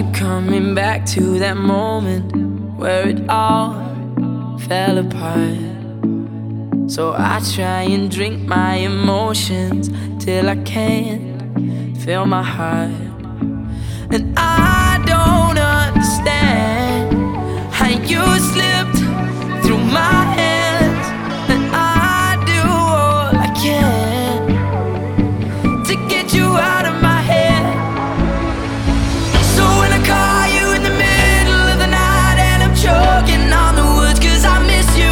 coming back to that moment where it all fell apart. So I try and drink my emotions till I can't feel my heart. And I don't understand how you slipped through my hands, and I do all I can to get you out of my head. So when I call you in the middle of the night and I'm choking on the woods 'cause I miss you,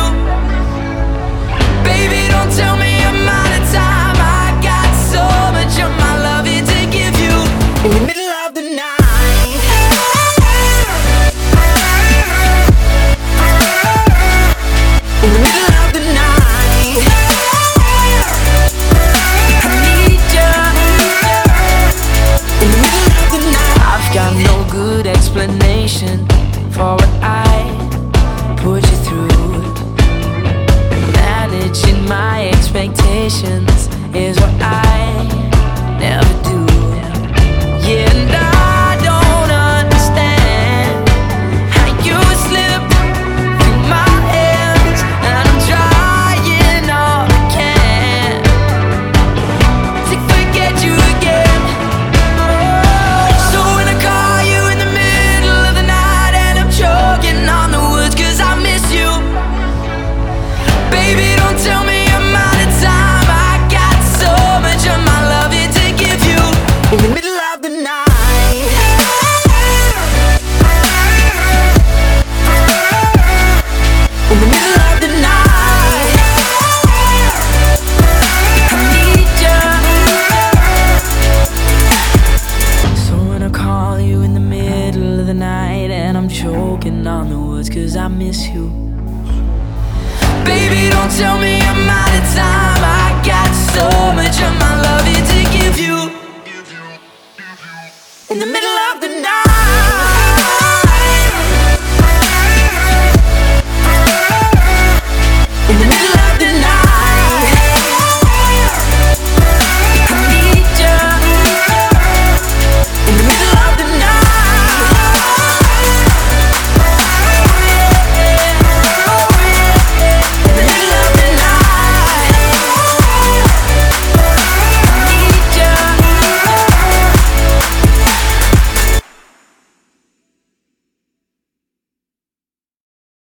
baby, don't tell me I'm out of time. I got so much of my love here to give you in the middle of the night. In the middle of the night, I need you. In the middle of the night, I've got no good explanation for what I put you through. Managing my expectations is what I never do. Yeah, and I don't understand how you slipped through my hands, and I'm trying all I can to forget you again. So when I call you in the middle of the night and I'm choking on the woods 'cause I miss you, baby, don't tell me I'm out of time. I got so much of my love here to give you in the middle of the night. In the middle of the night, I need you. So when I call you in the middle of the night and I'm choking on the woods 'cause I miss you, baby, don't tell me I'm out of time. I got so much of my love here to give you in the middle